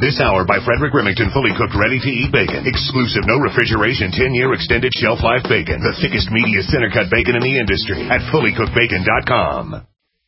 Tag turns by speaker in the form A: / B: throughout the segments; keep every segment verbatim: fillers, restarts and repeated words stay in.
A: This hour by Frederick Remington, fully cooked, ready-to-eat bacon. Exclusive, no refrigeration, ten-year extended shelf life bacon. The thickest, meatiest center-cut bacon in the industry at fully cooked bacon dot com.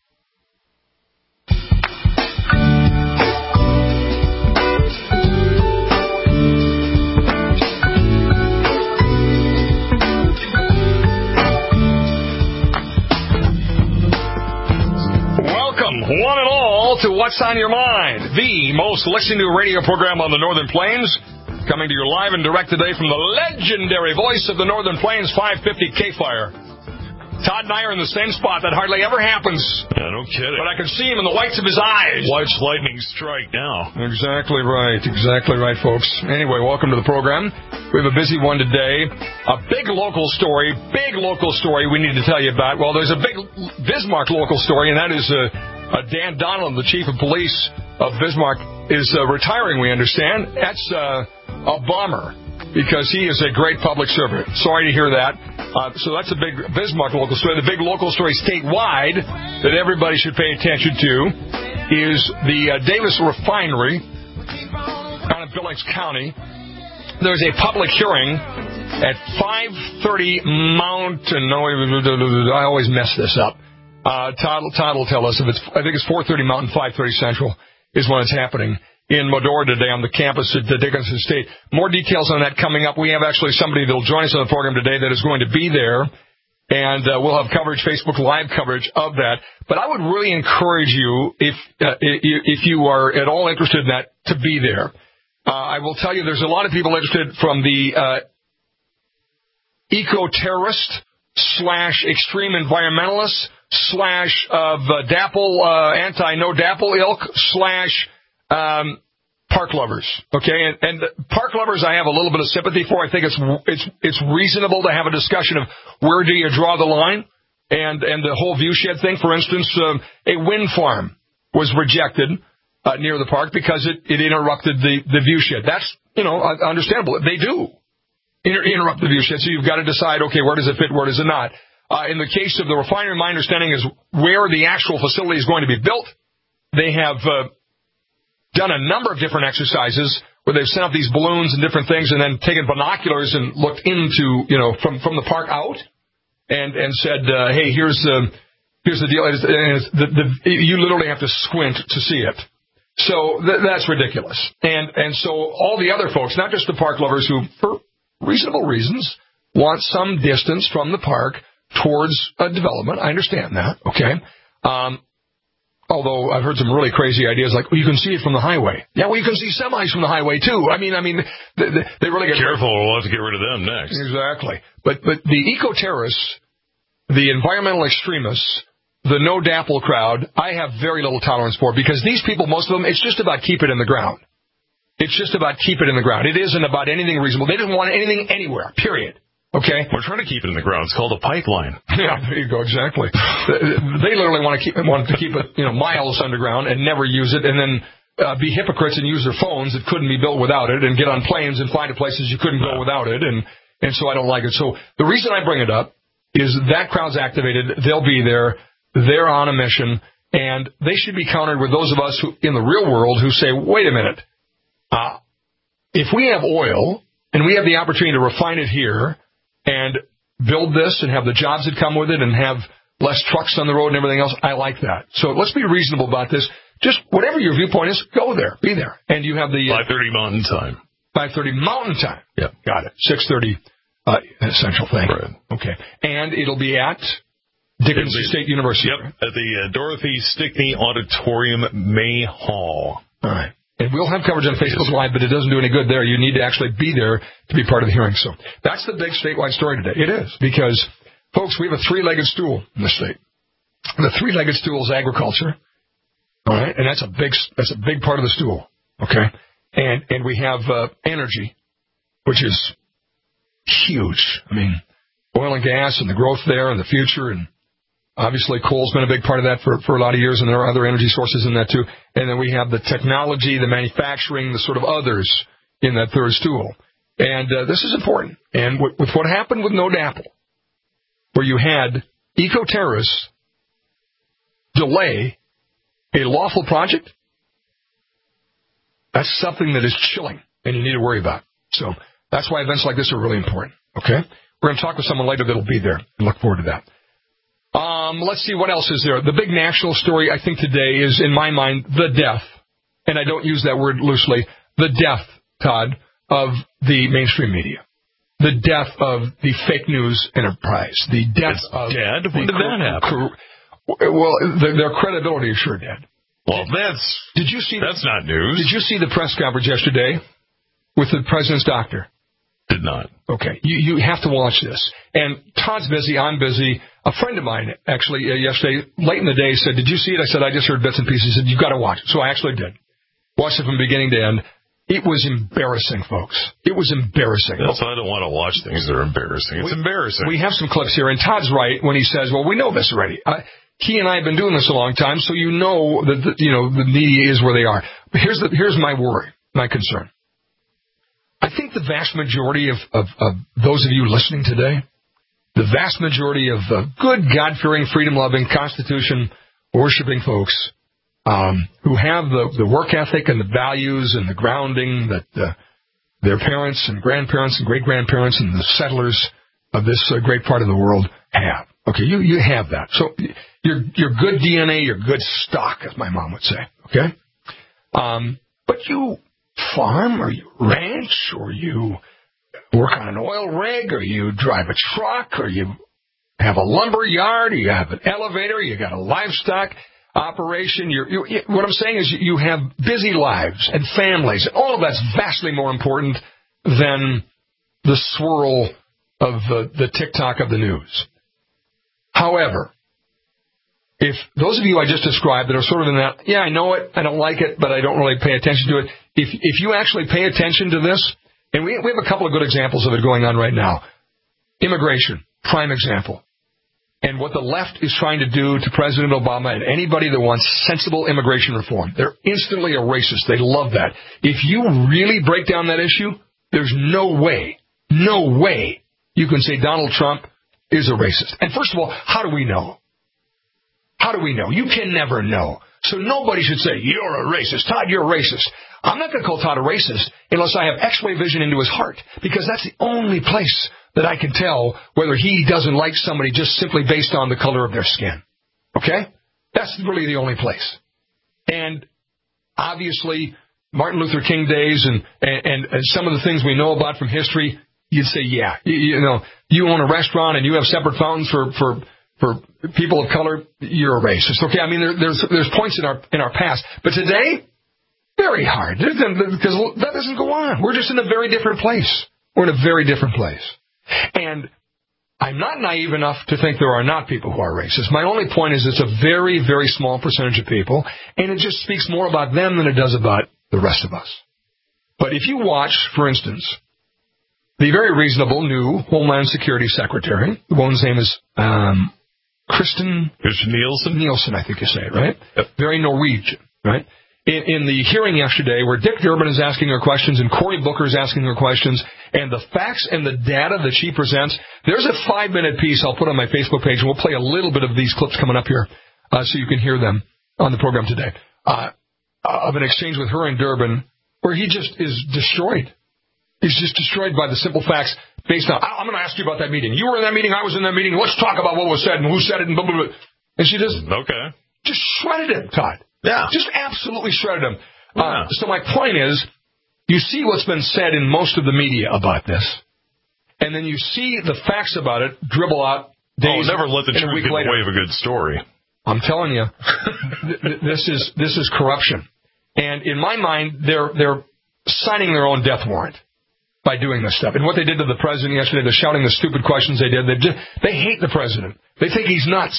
B: One and all to What's on Your Mind, the most listened to radio program on the Northern Plains. Coming to you live and direct today from the legendary voice of the Northern Plains, five fifty K-Fire. Todd and I are in the same spot. That hardly ever happens.
C: Yeah, no kidding.
B: But I can see him in the whites of his eyes.
C: Watch lightning strike now.
B: Exactly right. Exactly right, folks. Anyway, welcome to the program. We have a busy one today. A big local story, big local story we need to tell you about. Well, there's a big Bismarck local story, and that is uh, uh, Dan Donald, the chief of police of Bismarck, is uh, retiring, we understand. That's uh, a bummer, because he is a great public servant. Sorry to hear that. Uh, so that's a big Bismarck local story. The big local story statewide that everybody should pay attention to is the uh, Davis Refinery down in Billings County. There's a public hearing at five thirty Mountain. No, I always mess this up. Uh, Todd, Todd will tell us if it's. I think it's four thirty Mountain, five thirty Central is when it's happening in Medora today on the campus at Dickinson State. More details on that coming up. We have actually somebody that will join us on the program today that is going to be there, and uh, we'll have coverage, Facebook Live coverage of that. But I would really encourage you, if uh, if you are at all interested in that, to be there. Uh, I will tell you there's a lot of people interested from the uh, eco-terrorist slash extreme environmentalists slash of uh, DAPL, uh, anti-no DAPL ilk slash Um, park lovers, okay, and, and park lovers I have a little bit of sympathy for. I think it's it's it's reasonable to have a discussion of where do you draw the line, and and the whole viewshed thing. For instance, um, a wind farm was rejected uh, near the park because it, it interrupted the the viewshed. That's, you know, understandable. They do inter- interrupt the viewshed, so you've got to decide, okay, where does it fit, where does it not? Uh, in the case of the refinery, my understanding is where the actual facility is going to be built. They have uh, done a number of different exercises where they've sent up these balloons and different things and then taken binoculars and looked into, you know, from, from the park out and, and said, uh, hey, here's, uh, here's the deal. It's, it's the, the, you literally have to squint to see it. So th- that's ridiculous. And, and so all the other folks, not just the park lovers who, for reasonable reasons, want some distance from the park towards a development. I understand that. Okay. Um, Although I've heard some really crazy ideas like, well, you can see it from the highway. Yeah, well, you can see semis from the highway, too. I mean, I mean, they, they really get...
C: Careful, we'll have to get rid of them next.
B: Exactly. But but the eco-terrorists, the environmental extremists, the no DAPL crowd, I have very little tolerance for, because these people, most of them, it's just about keep it in the ground. It's just about keep it in the ground. It isn't about anything reasonable. They didn't want anything anywhere, period. Okay?
C: We're trying to keep it in the ground. It's called a pipeline.
B: Yeah, there you go, exactly. They literally want to keep want to keep it, you know, miles underground and never use it, and then uh, be hypocrites and use their phones that couldn't be built without it, and get on planes and fly to places you couldn't go without it, and, and so I don't like it. So the reason I bring it up is that crowd's activated. They'll be there. They're on a mission, and they should be countered with those of us who, in the real world, who say, wait a minute, uh, if we have oil and we have the opportunity to refine it here, and build this and have the jobs that come with it and have less trucks on the road and everything else, I like that. So let's be reasonable about this. Just whatever your viewpoint is, go there. Be there. And you have the...
C: five thirty Mountain Time.
B: five thirty Mountain Time.
C: Yep.
B: Got it. six thirty uh, Central thing.
C: Right.
B: Okay. And it'll be at Dickinson
C: the,
B: State University.
C: Yep. At the uh, Dorothy Stickney Auditorium, May Hall.
B: All right. And we'll have coverage on Facebook Live, but it doesn't do any good there. You need to actually be there to be part of the hearing. So that's the big statewide story today. It is, because, folks, we have a three-legged stool in the state. The three-legged stool is agriculture, all right, and that's a big that's a big part of the stool, okay? And and we have uh, energy, which is huge. I mean, oil and gas and the growth there and the future, and obviously, coal's been a big part of that for, for a lot of years, and there are other energy sources in that, too. And then we have the technology, the manufacturing, the sort of others in that third stool. And uh, this is important. And with, with what happened with no DAPL, where you had eco-terrorists delay a lawful project, That's something that is chilling, and you need to worry about. So that's why events like this are really important, okay? We're going to talk with someone later that will be there. Look forward to that. Um, let's see, what else is there? The big national story, I think, today is, in my mind, the death, and I don't use that word loosely, the death, Todd, of the mainstream media. The death of the fake news enterprise. The death
C: it's
B: of...
C: dead? When did that happen?
B: Well, the, their credibility is sure dead.
C: Well, that's
B: did you see
C: that's
B: the,
C: not news.
B: Did you see the press conference yesterday with the president's doctor?
C: Did not.
B: Okay. You you have to watch this. And Todd's busy. I'm busy. A friend of mine, actually, uh, yesterday, late in the day, said, did you see it? I said, I just heard bits and pieces. He said, you've got to watch it. So I actually did. Watched it from beginning to end. It was embarrassing, folks. It was embarrassing.
C: That's why I don't want to watch things that are embarrassing. It's
B: we,
C: embarrassing.
B: We have some clips here, and Todd's right when he says, well, we know this already. Uh, he and I have been doing this a long time, so you know that the, you know the media is where they are. But here's the here's my worry, my concern. I think the vast majority of, of, of those of you listening today, the vast majority of uh, good, God-fearing, freedom-loving, Constitution-worshiping folks, Um, who have the, the work ethic and the values and the grounding that uh, their parents and grandparents and great-grandparents and the settlers of this uh, great part of the world have. Okay, you, you have that. So you're, you're good D N A, you're good stock, as my mom would say, okay? Um, but you farm or you ranch or you work on an oil rig or you drive a truck or you have a lumber yard or you have an elevator, you got a livestock operation. You're, you, what I'm saying is you have busy lives and families. All of that's vastly more important than the swirl of the, the TikTok of the news. However, if those of you I just described that are sort of in that, yeah, I know it, I don't like it, but I don't really pay attention to it, if if you actually pay attention to this, and we, we have a couple of good examples of it going on right now. Immigration, prime example. And what the left is trying to do to President Obama and anybody that wants sensible immigration reform. They're instantly a racist. They love that. If you really break down that issue, there's no way, no way you can say Donald Trump is a racist. And first of all, how do we know? How do we know? You can never know. So nobody should say, you're a racist. Todd, you're a racist. I'm not going to call Todd a racist unless I have X-ray vision into his heart, because that's the only place that I can tell whether he doesn't like somebody just simply based on the color of their skin. Okay? That's really the only place. And obviously, Martin Luther King days and, and, and some of the things we know about from history, you'd say, yeah, you, you know, you own a restaurant and you have separate fountains for, for, for people of color, you're a racist. Okay? I mean, there, there's, there's points in our, in our past. But today, very hard, because that doesn't go on. We're just in a very different place. We're in a very different place. And I'm not naive enough to think there are not people who are racist. My only point is it's a very, very small percentage of people, and it just speaks more about them than it does about the rest of us. But if you watch, for instance, the very reasonable new Homeland Security Secretary, the woman's name is um, Kristen...
C: Kristen Nielsen?
B: Nielsen, I think you say it, right?
C: Yep.
B: Very Norwegian, right? In, in the hearing yesterday where Dick Durbin is asking her questions and Cory Booker is asking her questions, and the facts and the data that she presents, there's a five-minute piece I'll put on my Facebook page, and we'll play a little bit of these clips coming up here uh, so you can hear them on the program today, uh, of an exchange with her and Durbin where he just is destroyed. He's just destroyed by the simple facts based on, I'm going to ask you about that meeting. You were in that meeting, I was in that meeting, let's talk about what was said and who said it and blah, blah, blah. And she just,
C: okay.
B: just shredded him, Todd.
C: Yeah.
B: Just absolutely shredded him.
C: Yeah.
B: Uh, so my point is, you see what's been said in most of the media about this, and then you see the facts about it dribble out days
C: oh, never let the
B: and a
C: truth
B: week
C: get in
B: later.
C: the way of a good story.
B: I'm telling you, th- this is this is corruption. And in my mind, they're they're signing their own death warrant by doing this stuff. And what they did to the president yesterday, they're shouting the stupid questions they did. They just, they hate the president. They think he's nuts.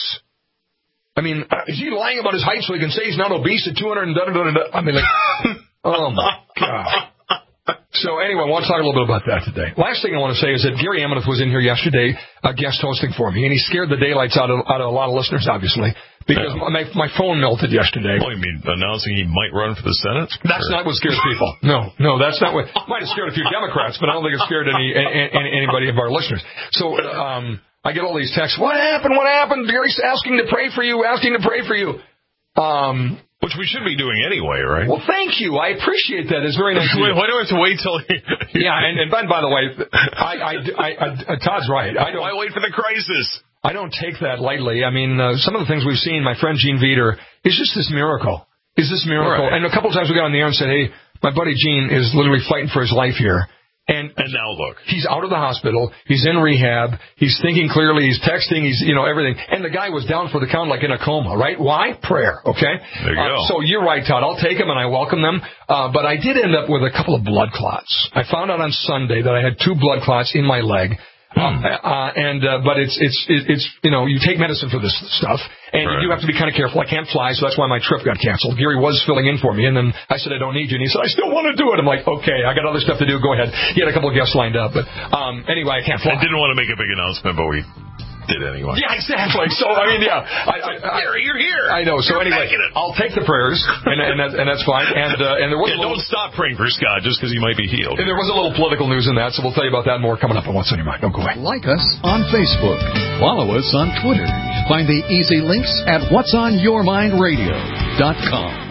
B: I mean, uh, is he lying about his height so he can say he's not obese at two hundred and da da da da? I mean, like, oh my God. So anyway, I want to talk a little bit about that today. Last thing I want to say is that Gary Ameneth was in here yesterday, uh, guest hosting for me, and he scared the daylights out of, out of a lot of listeners, obviously, because yeah. my my phone melted yesterday.
C: Well, you mean announcing he might run for the Senate?
B: That's or? not what scares people. No, no, that's not what. Might have scared a few Democrats, but I don't think it scared any, any anybody of our listeners. So um, I get all these texts. What happened? What happened? Gary's asking to pray for you. Asking to pray for you. Um,
C: Which we should be doing anyway, right?
B: Well, thank you. I appreciate that. It's very nice.
C: Wait, why do I have to wait till...
B: yeah, and, and by, by the way, I, I, I, I, Todd's right. I don't,
C: why wait for the crisis?
B: I don't take that lightly. I mean, uh, some of the things we've seen, my friend Gene Veter, is just this miracle. Is this miracle?
C: Right.
B: And a couple of times we got on the air and said, hey, my buddy Gene is literally fighting for his life here. And,
C: and now look.
B: He's out of the hospital. He's in rehab. He's thinking clearly. He's texting. He's, you know, everything. And the guy was down for the count like in a coma, right? Why? Prayer, okay?
C: There you
B: uh,
C: go.
B: So you're right, Todd. I'll take them and I welcome them. Uh, but I did end up with a couple of blood clots. I found out on Sunday that I had two blood clots in my leg. Uh, uh, and uh, but it's it's it's you know, you take medicine for this stuff, and right. you do have to be kind of careful. I can't fly, so that's why my trip got canceled. Gary was filling in for me, and then I said I don't need you, and he said I still want to do it. I'm like, okay, I got other stuff to do. Go ahead. He had a couple of guests lined up, but um, anyway, I can't fly.
C: I didn't want to make a big announcement, but we did anyway.
B: Yeah, exactly. So I mean, yeah, I, I, I,
C: Gary, you're here.
B: I know. So
C: you're
B: anyway, I'll take the prayers, and and, that, and that's fine. And uh, and there was
C: yeah,
B: a little,
C: don't stop praying for Scott just because he might be healed.
B: And there was a little political news in that, so we'll tell you about that more coming up on What's on Your Mind. Don't go away.
D: Like us on Facebook. Follow us on Twitter. Find the easy links at whats on your mind radio dot com.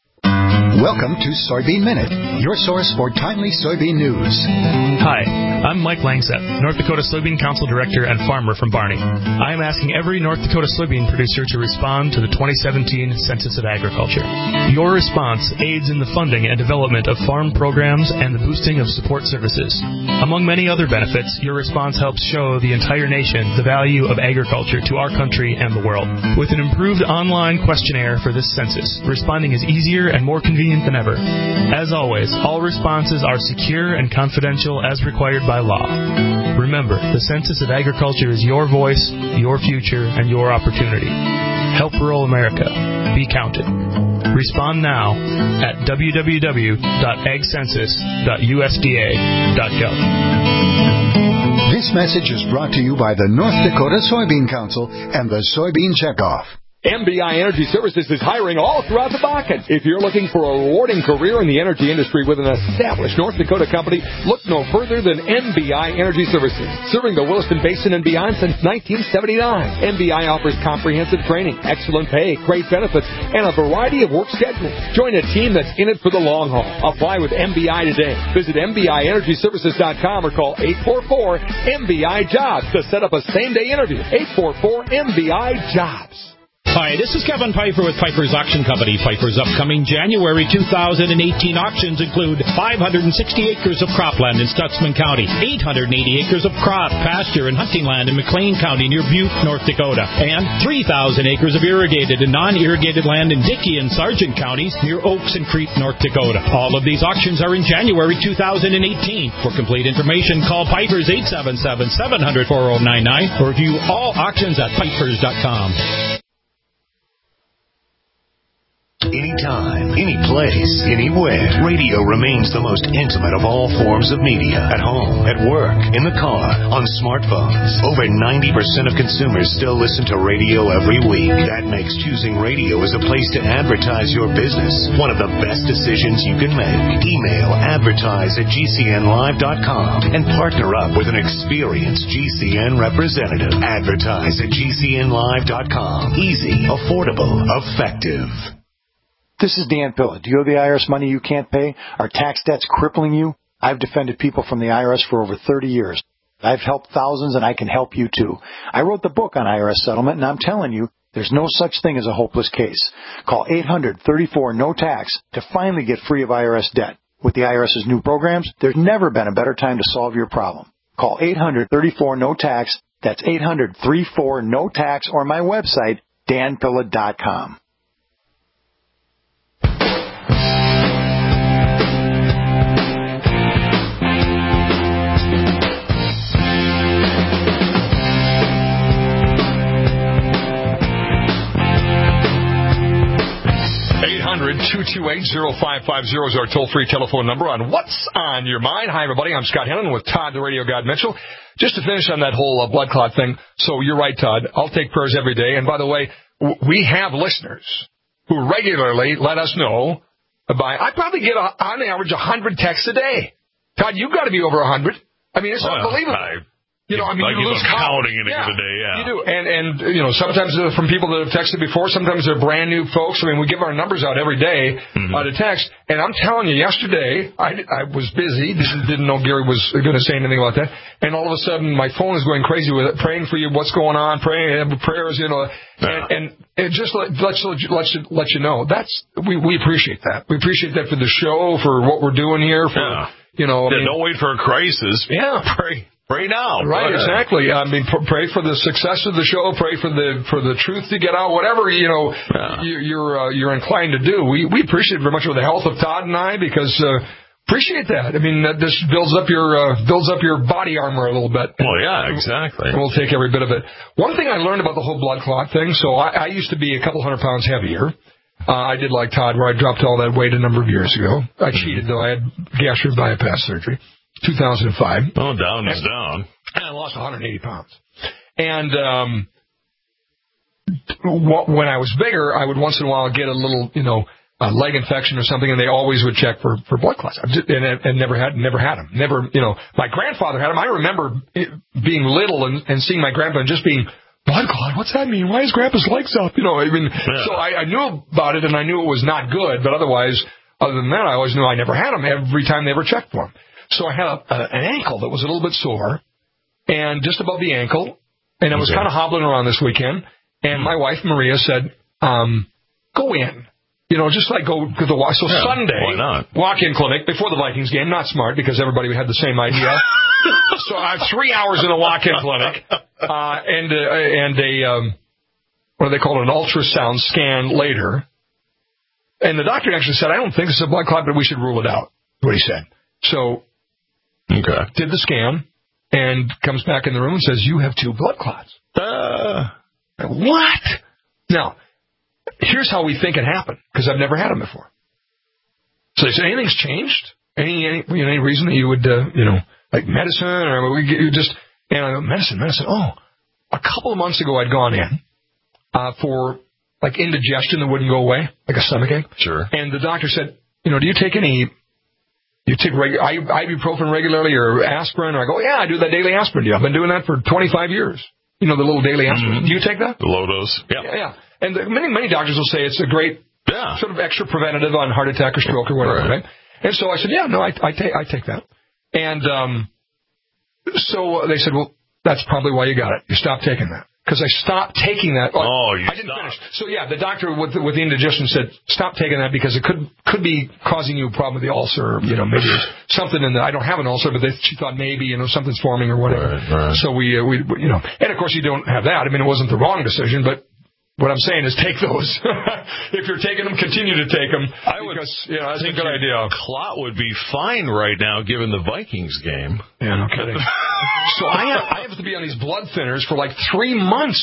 E: Welcome to Soybean Minute, your source for timely soybean news.
F: Hi, I'm Mike Langseth, North Dakota Soybean Council Director and farmer from Barney. I am asking every North Dakota soybean producer to respond to the twenty seventeen Census of Agriculture. Your response aids in the funding and development of farm programs and the boosting of support services. Among many other benefits, your response helps show the entire nation the value of agriculture to our country and the world. With an improved online questionnaire for this census, responding is easier and more convenient than ever. As always, all responses are secure and confidential as required by law. Remember, the Census of Agriculture is your voice, your future, and your opportunity. Help rural America. Be counted. Respond now at w w w dot ag census dot u s d a dot gov.
E: This message is brought to you by the North Dakota Soybean Council and the Soybean Checkoff.
G: M B I Energy Services is hiring all throughout the Bakken. If you're looking for a rewarding career in the energy industry with an established North Dakota company, look no further than M B I Energy Services. Serving the Williston Basin and beyond since nineteen seventy-nine. M B I offers comprehensive training, excellent pay, great benefits, and a variety of work schedules. Join a team that's in it for the long haul. Apply with M B I today. Visit M B I energy services dot com or call eight four four M B I jobs to set up a same-day interview. eight four four M B I jobs.
H: Hi, this is Kevin Piper with Piper's Auction Company. Piper's upcoming January two thousand eighteen auctions include five hundred sixty acres of cropland in Stutsman County, eight hundred eighty acres of crop, pasture, and hunting land in McLean County near Butte, North Dakota, and three thousand acres of irrigated and non-irrigated land in Dickey and Sargent counties near Oaks and Crete, North Dakota. All of these auctions are in January two thousand eighteen. For complete information, call Piper's eight seven seven, seven hundred, four oh nine nine or view all auctions at pipers dot com.
A: Anytime, any place, anywhere. Radio remains the most intimate of all forms of media. At home, at work, in the car, on smartphones. Over ninety percent of consumers still listen to radio every week. That makes choosing radio as a place to advertise your business one of the best decisions you can make. Email advertise at g c n live dot com and partner up with an experienced G C N representative. Advertise at g c n live dot com. Easy, affordable, effective.
I: This is Dan Pilla. Do you owe the I R S money you can't pay? Are tax debts crippling you? I've defended people from the I R S for over thirty years. I've helped thousands, and I can help you, too. I wrote the book on I R S settlement, and I'm telling you, there's no such thing as a hopeless case. Call eight hundred, thirty-four, no tax to finally get free of I R S debt. With the IRS's new programs, there's never been a better time to solve your problem. Call eight hundred, thirty-four, no tax. That's eight hundred, thirty-four, no tax, or my website, dan pilla dot com.
B: two two eight, zero five five zero is our toll-free telephone number on What's on Your Mind. Hi, everybody. I'm Scott Hennon with Todd, the Radio God Mitchell. Just to finish on that whole uh, blood clot thing, so you're right, Todd. I'll take prayers every day. And by the way, w- we have listeners who regularly let us know by, I probably get, a, on average, one hundred texts a day. Todd, you've got to be over one hundred. I mean, it's
C: well,
B: unbelievable.
C: I
B: You know, I mean,
C: like
B: you lose count.
C: counting in a
B: yeah,
C: given day, yeah.
B: You do. And, and you know, sometimes uh, from people that have texted before, sometimes they're brand new folks. I mean, we give our numbers out every day mm-hmm. uh, to text. And I'm telling you, yesterday, I, I was busy, didn't, didn't know Gary was going to say anything about that. And all of a sudden, my phone is going crazy with it, praying for you, what's going on, praying, prayers, you know.
C: Yeah.
B: And, and it just let, lets, lets, let you know. That's we, we appreciate that. We appreciate that for the show, for what we're doing here, for,
C: yeah.
B: you know. I
C: yeah,
B: mean,
C: don't wait for a crisis.
B: Yeah.
C: Pray. Pray now.
B: Right, exactly. I mean, pr- pray for the success of the show. Pray for the for the truth to get out. Whatever you know
C: yeah.
B: you, you're uh, you're inclined to do. We we appreciate it very much with the health of Todd and I because uh, appreciate that. I mean, that this builds up your uh, builds up your body armor a little bit.
C: Well, yeah, exactly.
B: And we'll take every bit of it. One thing I learned about the whole blood clot thing. So I, I used to be a couple hundred pounds heavier. Uh, I did like Todd, where I dropped all that weight a number of years ago. I cheated though. I had gastric bypass surgery. two thousand five.
C: Oh, down is down.
B: And I lost one hundred eighty pounds. And um, when I was bigger, I would once in a while get a little, you know, a leg infection or something, and they always would check for, for blood clots. And, and never had never had them. Never, you know, my grandfather had them. I remember it being little and, and seeing my grandpa and just being, blood clot, what's that mean? Why is Grandpa's legs up? You know, I mean, yeah. so I, I knew about it, and I knew it was not good, but otherwise, other than that, I always knew I never had them every time they ever checked for them. So I had a, a, an ankle that was a little bit sore, and just above the ankle, and I was okay. kind of hobbling around this weekend, and my wife, Maria, said, um, go in. You know, just like go to the walk. So
C: yeah,
B: Sunday,
C: why not?
B: walk-in clinic before the Vikings game. Not smart because everybody had the same idea. So I have three hours in a walk-in clinic, uh, and, uh, and a, um, what do they call it, an ultrasound scan later. And the doctor actually said, I don't think this is a blood clot, but we should rule it out, what he said. So,
C: okay.
B: did the scan, and comes back in the room and says, you have two blood clots.
C: Uh,
B: what? Now, here's how we think it happened, because I've never had them before. So they said, anything's changed? Any any, you know, any reason that you would, uh, you know, like medicine, or we you just, and I go, medicine, medicine. Oh, a couple of months ago I'd gone in uh, for, like, indigestion that wouldn't go away, like a stomachache.
C: Sure.
B: And the doctor said, you know, do you take any... You take regu- ibuprofen regularly or aspirin? Or I go, yeah, I do that daily aspirin deal. I've been doing that for twenty-five years. You know, the little daily aspirin. Mm-hmm. Do you take that?
C: The low dose. Yeah.
B: Yeah, yeah. And the, many, many doctors will say it's a great
C: yeah.
B: sort of extra preventative on heart attack or stroke or whatever, right? right? And so I said, yeah, no, I, I, take, I take that. And um, so they said, well, that's probably why you got it. You stopped taking that. Because I stopped taking that.
C: Oh, you
B: I didn't
C: stopped.
B: finish. So, yeah, the doctor with the, with the indigestion said, stop taking that because it could could be causing you a problem with the ulcer. You know, maybe something in the, I don't have an ulcer, but they, she thought maybe, you know, something's forming or whatever.
C: Right, right.
B: So we, uh, we, you know, and of course you don't have that. I mean, it wasn't the wrong decision, but what I'm saying is take those. If you're taking them, continue to take them. I would, because, you know, that's a good idea.
C: Clot would be fine right now given the Vikings game.
B: Yeah, no kidding. So I have, I have to be on these blood thinners for like three months.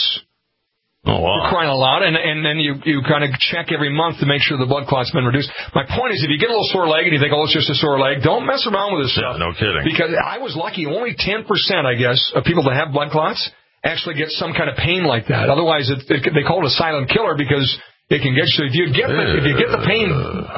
C: Oh, wow.
B: You're crying a lot, and, and then you, you kind of check every month to make sure the blood clot's been reduced. My point is, if you get a little sore leg and you think, oh, it's just a sore leg, don't mess around with this stuff.
C: Yeah, no kidding.
B: Because I was lucky, only ten percent, I guess, of people that have blood clots actually get some kind of pain like that. Otherwise, it, it, they call it a silent killer because it can get you. If you get the, if you get the pain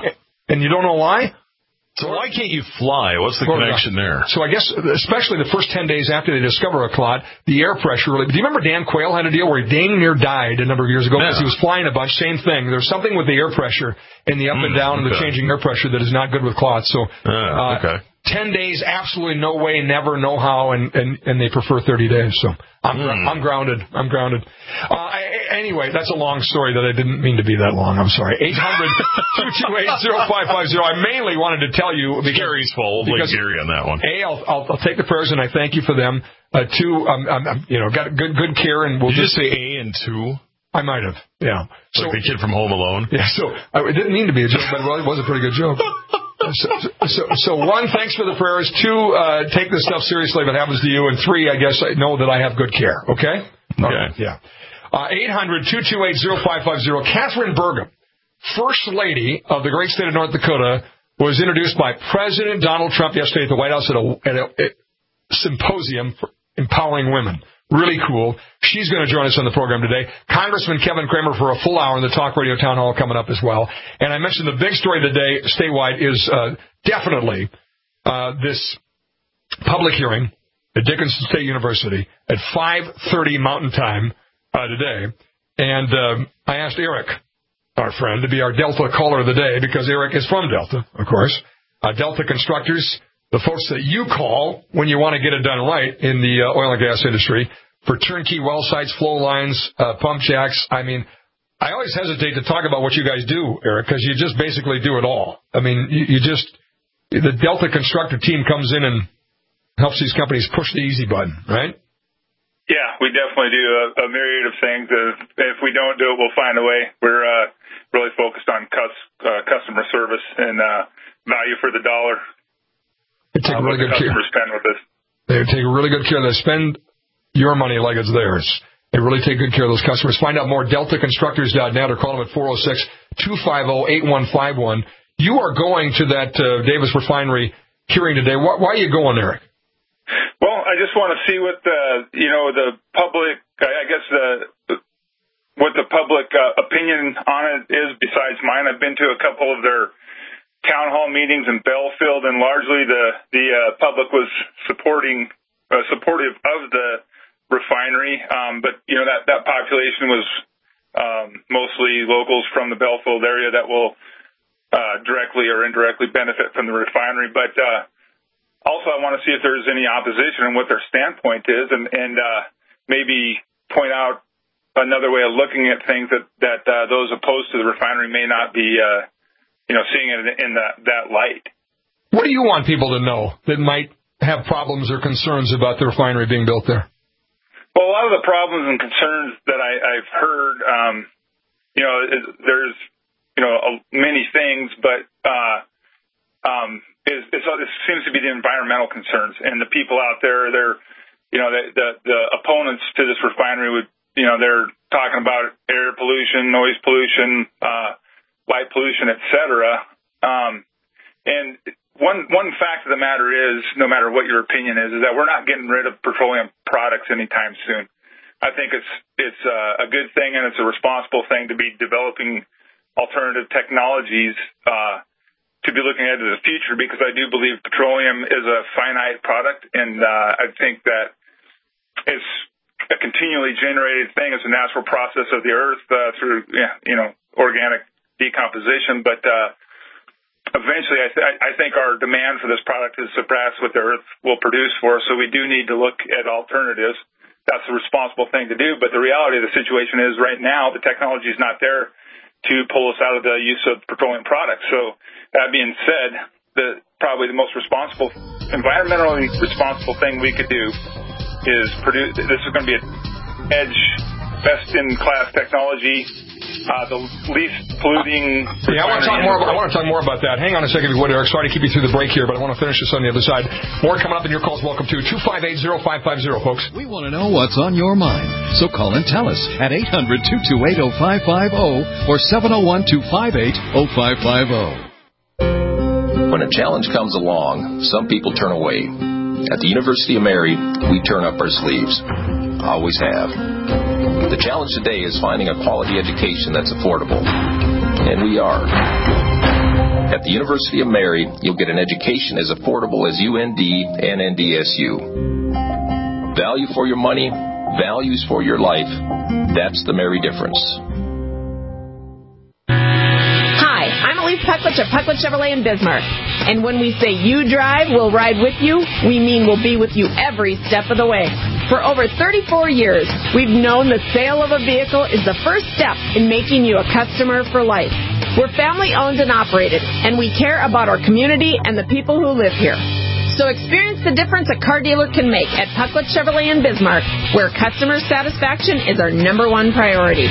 B: and you don't know why,
C: so why can't you fly? What's the connection there?
B: So I guess, especially the first ten days after they discover a clot, the air pressure really... Do you remember Dan Quayle had a deal where he dang near died a number of years ago because
C: yeah.
B: he was flying a bunch? Same thing. There's something with the air pressure and the up
C: mm,
B: and down
C: okay.
B: and the changing air pressure that is not good with clots. So
C: uh,
B: uh,
C: okay.
B: ten days, absolutely no way, never, no how, and, and, and they prefer thirty days. So I'm, mm. I'm grounded. I'm grounded. Uh, I, anyway, that's a long story that I didn't mean to be that long. I'm sorry. eight hundred, two two eight, zero five five zero. I mainly wanted to tell you... Because,
C: Gary's fault. We'll blame Gary on that one.
B: A, I'll, I'll, I'll take the prayers, and I thank you for them. Uh, two, um, um, you know, got good good care, and we'll
C: Did
B: just...
C: you just say A and two?
B: I might have, yeah.
C: Like so, the kid from Home Alone?
B: Yeah, so I, it didn't mean to be a joke, but it was a pretty good joke. So, so, so one, thanks for the prayers. Two, uh, take this stuff seriously if it happens to you. And three, I guess I know that I have good care, okay?
C: Okay.
B: Right, yeah. Uh, eight hundred, two two eight, zero five five zero. Catherine Burgum, First Lady of the great state of North Dakota, was introduced by President Donald Trump yesterday at the White House at a, at a, a symposium for empowering women. Really cool. She's going to join us on the program today. Congressman Kevin Cramer for a full hour in the Talk Radio Town Hall coming up as well. And I mentioned the big story of the day statewide is uh, definitely uh, this public hearing at Dickinson State University at five thirty Mountain Time uh, today. And um, I asked Eric, our friend, to be our Delta caller of the day because Eric is from Delta, of course. Uh, Delta Constructors, the folks that you call when you want to get it done right in the uh, oil and gas industry for turnkey well sites, flow lines, uh, pump jacks. I mean, I always hesitate to talk about what you guys do, Eric, because you just basically do it all. I mean, you, you just, the Delta Constructor team comes in and helps these companies push the easy button, right?
J: Yeah, we definitely do a, a myriad of things. If we don't do it, we'll find a way. We're uh, really focused on cus- uh, customer service and uh, value for the dollar.
B: They take
J: uh,
B: really good care.
J: Customers spend with us.
B: They take really good care. They spend your money like it's theirs. They really take good care of those customers. Find out more, delta constructors dot net, or call them at four oh six, two five oh, eight one five one. You are going to that uh, Davis Refinery hearing today. Why, why are you going, Eric?
J: Well, I just want to see what the, you know, the public, I guess, the what the public uh, opinion on it is besides mine. I've been to a couple of their town hall meetings in Belfield, and largely the, the uh, public was supporting, uh, supportive of the refinery, um, but you know that that population was um, mostly locals from the Belfield area that will uh, directly or indirectly benefit from the refinery. But uh, also, I want to see if there's any opposition and what their standpoint is, and, and uh, maybe point out another way of looking at things that that uh, those opposed to the refinery may not be, uh, you know, seeing it in that that light.
B: What do you want people to know that might have problems or concerns about the refinery being built there?
J: Well, a lot of the problems and concerns that I, I've heard, um, you know, is, there's, you know, a, many things, but uh, um, is, it's, it seems to be the environmental concerns and the people out there. They're, you know, the, the, the opponents to this refinery would, you know, they're talking about air pollution, noise pollution, uh, light pollution, et cetera. Um, and One one fact of the matter is, no matter what your opinion is, is that we're not getting rid of petroleum products anytime soon. I think it's it's uh, a good thing and it's a responsible thing to be developing alternative technologies uh, to be looking ahead to the future, because I do believe petroleum is a finite product, and uh, I think that it's a continually generated thing. It's a natural process of the earth uh, through you know organic decomposition, but uh, eventually, I, th- I think our demand for this product has surpassed what the Earth will produce for us, so we do need to look at alternatives. That's the responsible thing to do, but the reality of the situation is right now the technology is not there to pull us out of the use of petroleum products. So that being said, the probably the most responsible, environmentally responsible thing we could do is produce. This is going to be an edge, best-in-class technology. Uh, the least polluting.
B: Yeah, I want to talk more. About, I want to talk more about that. Hang on a second, if you would, Eric. Sorry to keep you through the break here, but I want to finish this on the other side. More coming up, and your calls welcome to two five eight, zero five five zero, folks.
D: We want to know what's on your mind, so call and tell us at eight hundred, two two eight, oh five five oh or seven oh one, two five eight, oh five five oh.
K: When a challenge comes along, some people turn away. At the University of Mary, we turn up our sleeves. Always have. The challenge today is finding a quality education that's affordable. And we are. At the University of Mary, you'll get an education as affordable as U N D and N D S U. Value for your money, values for your life. That's the Mary difference.
L: Hi, I'm Elise Puckwich of Puckwich Chevrolet in Bismarck. And when we say you drive, we'll ride with you, we mean we'll be with you every step of the way. For over thirty-four years, we've known the sale of a vehicle is the first step in making you a customer for life. We're family-owned and operated, and we care about our community and the people who live here. So experience the difference a car dealer can make at Puckwich Chevrolet in Bismarck, where customer satisfaction is our number one priority.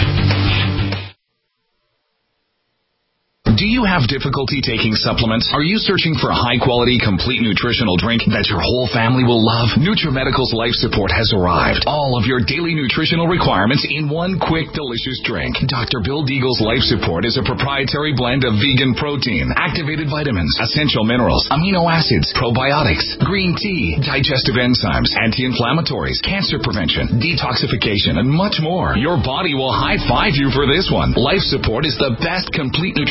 M: Do you have difficulty taking supplements? Are you searching for a high-quality, complete nutritional drink that your whole family will love? NutriMedical's Life Support has arrived. All of your daily nutritional requirements in one quick, delicious drink. Doctor Bill Deagle's Life Support is a proprietary blend of vegan protein, activated vitamins, essential minerals, amino acids, probiotics, green tea, digestive enzymes, anti-inflammatories, cancer prevention, detoxification, and much more. Your body will high-five you for this one. Life Support is the best complete nutritious meal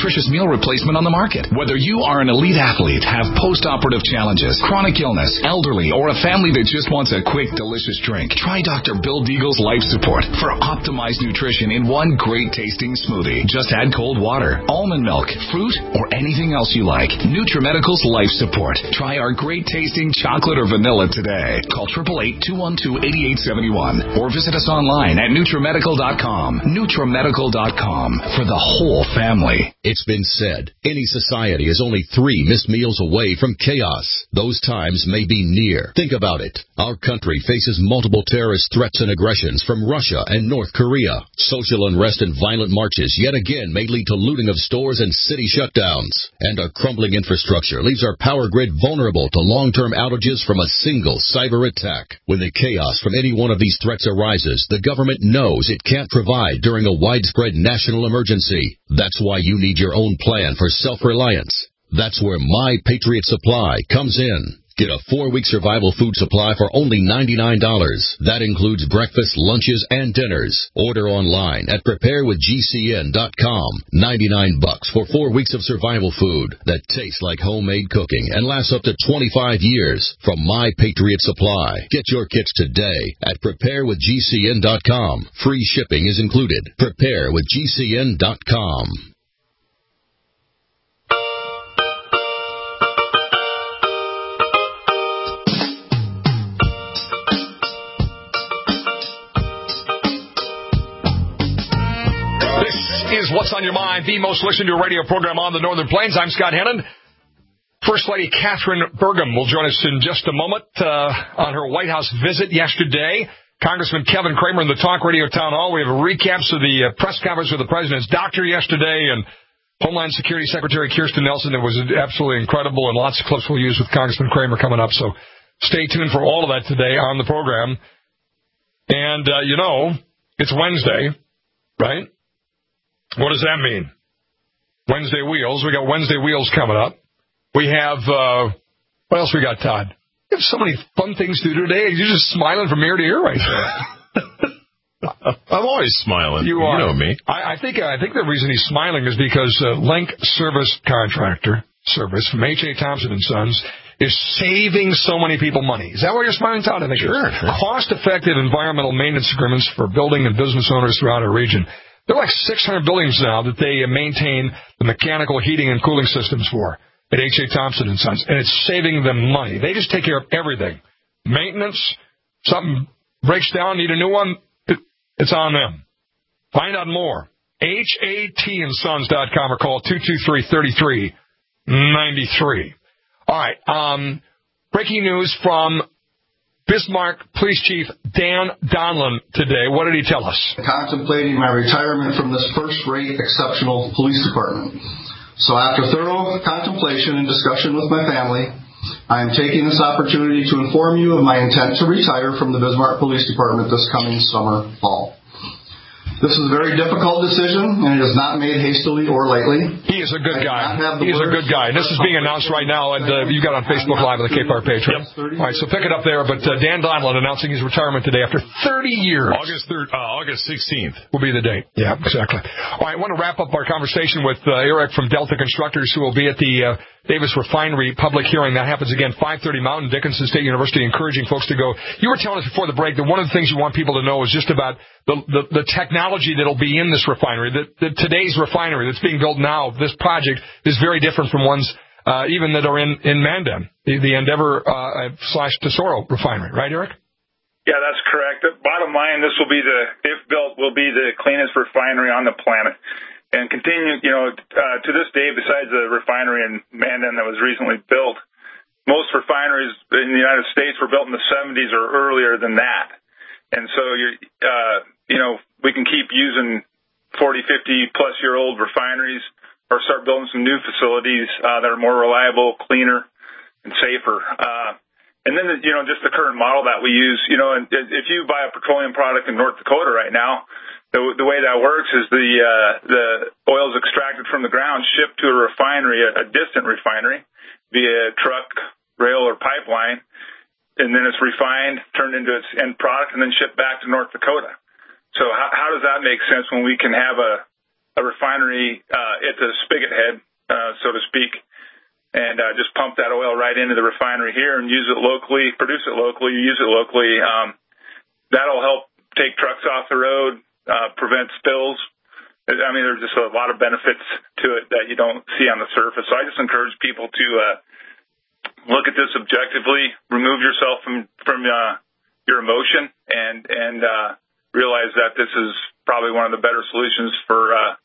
M: meal replacement on the market. Whether you are an elite athlete, have post-operative challenges, chronic illness, elderly, or a family that just wants a quick, delicious drink, try Doctor Bill Deagle's Life Support for optimized nutrition in one great tasting smoothie. Just add cold water, almond milk, fruit, or anything else you like. NutriMedical's Life Support. Try our great tasting chocolate or vanilla today. Call eight eight eight, two one two, eight eight seven one or visit us online at NutriMedical dot com. NutriMedical dot com for the whole family.
N: It's been said, any society is only three missed meals away from chaos. Those times may be near. Think about it. Our country faces multiple terrorist threats and aggressions from Russia and North Korea. Social unrest and violent marches yet again may lead to looting of stores and city shutdowns. And our crumbling infrastructure leaves our power grid vulnerable to long-term outages from a single cyber attack. When the chaos from any one of these threats arises, the government knows it can't provide during a widespread national emergency. That's why you need your own plan for self-reliance. That's where My Patriot Supply comes in. Get a four-week survival food supply for only ninety-nine dollars. That includes breakfast, lunches, and dinners. Order online at prepare with G C N dot com. ninety-nine bucks for four weeks of survival food that tastes like homemade cooking and lasts up to twenty-five years from My Patriot Supply. Get your kits today at prepare with G C N dot com. Free shipping is included. prepare with G C N dot com.
B: Is What's on Your Mind, the most listened to radio program on the Northern Plains. I'm Scott Hennon. First Lady Catherine Burgum will join us in just a moment uh, on her White House visit yesterday. Congressman Kevin Cramer in the Talk Radio Town Hall. We have a recaps of the uh, press conference with the president's doctor yesterday and Homeland Security Secretary Kirstjen Nielsen. It was absolutely incredible, and lots of clips we'll use with Congressman Cramer coming up. So stay tuned for all of that today on the program. And, uh, you know, it's Wednesday, right? What does that mean? Wednesday Wheels. We got Wednesday Wheels coming up. We have, uh, what else we got, Todd? We have so many fun things to do today. You're just smiling from ear to ear right there.
C: I'm always smiling.
B: You are.
C: You know me.
B: I, I think I think the reason he's smiling is because uh, Link Service Contractor Service from H A. Thompson and Sons is saving so many people money. Is that why you're smiling, Todd? I think
C: sure,
B: it's
C: sure.
B: Cost-effective environmental maintenance agreements for building and business owners throughout our region. There are like six hundred buildings now that they maintain the mechanical heating and cooling systems for at H A. Thompson and Sons, and it's saving them money. They just take care of everything. Maintenance, something breaks down, need a new one, it's on them. Find out more. H A T and sons dot com or call two two three, three three nine three. All right, um, breaking news from Bismarck Police Chief Dan Donlin today. What did he tell us?
O: Contemplating my retirement from this first-rate exceptional police department. So after thorough contemplation and discussion with my family, I am taking this opportunity to inform you of my intent to retire from the Bismarck Police Department this coming summer, fall. This is a very difficult decision, and it is not made hastily or lightly.
B: He is a good guy. He is a good guy. And this is being announced right now, and uh, you got it on Facebook Live on the K F A R page, right? Yep. All right, so pick it up there. But uh, Dan Donlin announcing his retirement today after thirty years.
C: August third, uh, August sixteenth
B: will be the date. Yeah, exactly. All right, I want to wrap up our conversation with uh, Eric from Delta Constructors, who will be at the uh, Davis Refinery public hearing. That happens again, five thirty Mountain, Dickinson State University, encouraging folks to go. You were telling us before the break that one of the things you want people to know is just about the the, the technology that will be in this refinery. That, that today's refinery that's being built now, this project, is very different from ones uh, even that are in, in Mandan, the, the Endeavor uh, slash Tesoro refinery. Right, Eric?
J: Yeah, that's correct. Bottom line, this will be the, if built, will be the cleanest refinery on the planet. And continue, you know, uh, to this day, besides the refinery in Mandan that was recently built, most refineries in the United States were built in the seventies or earlier than that. And so, you're, uh, you know, we can keep using forty, fifty plus year old refineries or start building some new facilities uh, that are more reliable, cleaner, and safer. Uh, and then, you know, just the current model that we use, you know, if you buy a petroleum product in North Dakota right now, The, the way that works is the uh, the oil is extracted from the ground, shipped to a refinery, a, a distant refinery, via truck, rail, or pipeline, and then it's refined, turned into its end product, and then shipped back to North Dakota. So how, how does that make sense when we can have a, a refinery uh, at the spigot head uh, so to speak, and uh, just pump that oil right into the refinery here and use it locally, produce it locally, use it locally. Um, that'll help take trucks off the road, uh, prevent spills. I mean, there's just a lot of benefits to it that you don't see on the surface. So I just encourage people to uh, look at this objectively, remove yourself from from uh, your emotion, and and uh, realize that this is probably one of the better solutions for uh,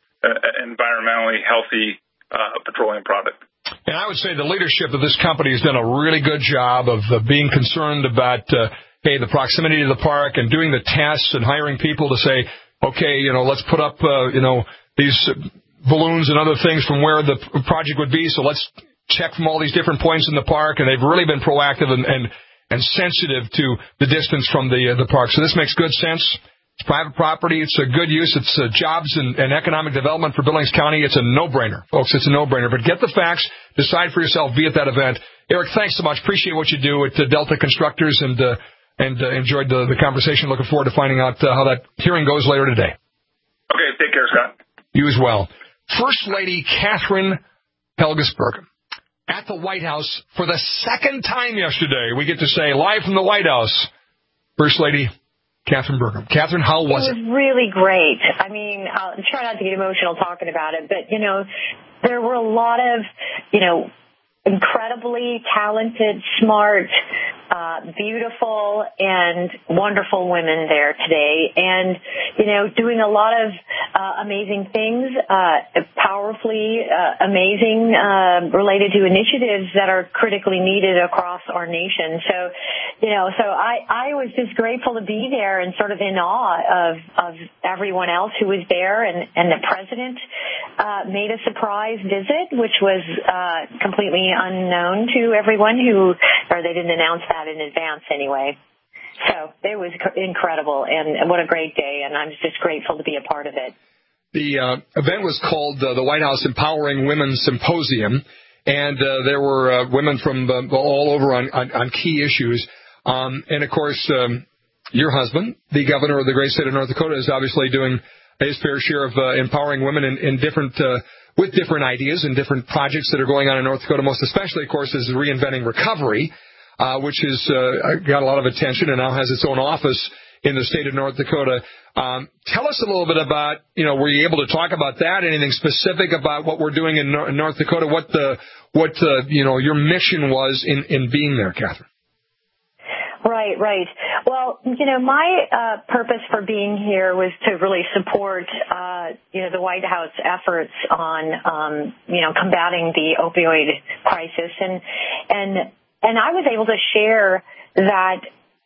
J: an environmentally healthy uh, petroleum product.
B: And I would say the leadership of this company has done a really good job of uh, being concerned about, uh, hey, the proximity to the park and doing the tests and hiring people to say, okay, you know, let's put up, uh, you know, these balloons and other things from where the project would be. So let's check from all these different points in the park. And they've really been proactive and, and, and sensitive to the distance from the, uh, the park. So this makes good sense. It's private property. It's a good use. It's uh, jobs and, and economic development for Billings County. It's a no-brainer, folks. It's a no-brainer. But get the facts. Decide for yourself. Be at that event. Eric, thanks so much. Appreciate what you do at uh, Delta Constructors, and uh, and uh, enjoyed the, the conversation. Looking forward to finding out uh, how that hearing goes later today.
J: Okay, take care, Scott.
B: You as well. First Lady Catherine Helgesberg at the White House for the second time yesterday. We get to say live from the White House, First Lady Catherine Burgham. Catherine, how was it?
P: It was really great. I mean, I'll try not to get emotional talking about it, but, you know, there were a lot of, you know, incredibly talented, smart, uh, beautiful, and wonderful women there today. And, you know, doing a lot of uh, amazing things, uh, powerfully uh, amazing, uh, related to initiatives that are critically needed across our nation. So, you know, so I, I was just grateful to be there and sort of in awe of, of everyone else who was there. And, and the president uh, made a surprise visit, which was uh, completely unknown to everyone who, or they didn't announce that in advance anyway. So it was incredible, and what a great day, and I'm just grateful to be a part of it.
B: The uh, event was called uh, the White House Empowering Women Symposium, and uh, there were uh, women from uh, all over on, on, on key issues. Um, and, of course, um, your husband, the governor of the great state of North Dakota, is obviously doing his fair share of uh, empowering women in, in different uh, with different ideas and different projects that are going on in North Dakota. Most especially, of course, is Reinventing Recovery, uh, which has uh, got a lot of attention and now has its own office in the state of North Dakota. Um, tell us a little bit about, you know, were you able to talk about that? Anything specific about what we're doing in Nor- North Dakota? What the, what uh, you know, your mission was in, in being there, Catherine?
P: Right, right. Well, you know, my uh, purpose for being here was to really support, uh, you know, the White House efforts on, um, you know, combating the opioid crisis, and and and I was able to share that.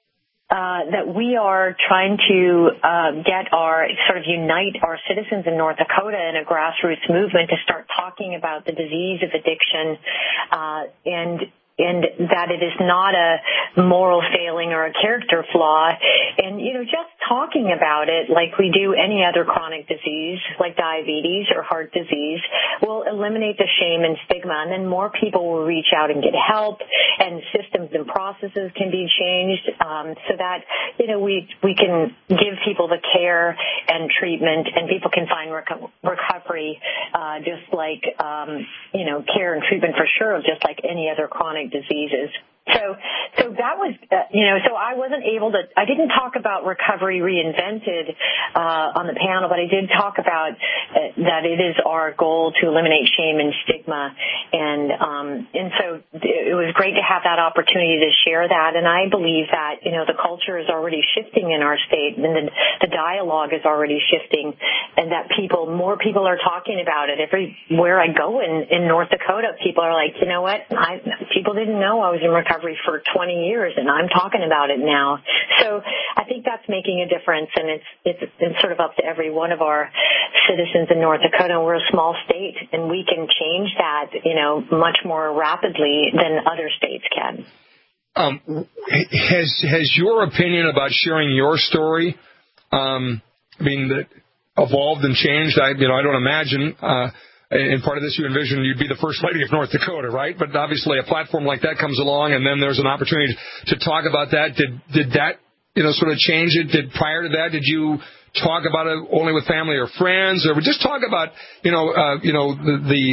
P: Uh, that we are trying to uh, get our, sort of unite our citizens in North Dakota in a grassroots movement to start talking about the disease of addiction, uh, and and that it is not a moral failing or a character flaw. And, you know, just talking about it like we do any other chronic disease, like diabetes or heart disease, will eliminate the shame and stigma, and then more people will reach out and get help, and systems and processes can be changed, um, so that, you know, we we can give people the care and treatment, and people can find reco- recovery, uh, just like, um, you know, care and treatment for sure, just like any other chronic diseases. So, so that was, uh, you know, so I wasn't able to, I didn't talk about Recovery Reinvented uh, on the panel, but I did talk about uh, that it is our goal to eliminate shame and stigma. And, um, and so it was great to have that opportunity to share that. And I believe that, you know, the culture is already shifting in our state, and the, the dialogue is already shifting, and that people, more people are talking about it. Everywhere I go in, in North Dakota, people are like, you know what, I, people didn't know I was in recovery for twenty years, and I'm talking about it now. So I think that's making a difference, and it's, it's it's sort of up to every one of our citizens in North Dakota. And we're a small state, and we can change that, you know, much more rapidly than other states can.
B: Um, has has your opinion about sharing your story, um, I mean, that evolved and changed? I you know I don't imagine. Uh, And part of this, you envision you'd be the First Lady of North Dakota, right? But obviously a platform like that comes along, and then there's an opportunity to talk about that. Did did that, you know, sort of change it? Did prior to that, did you talk about it only with family or friends? Or just talk about, you know, uh, you know, the, the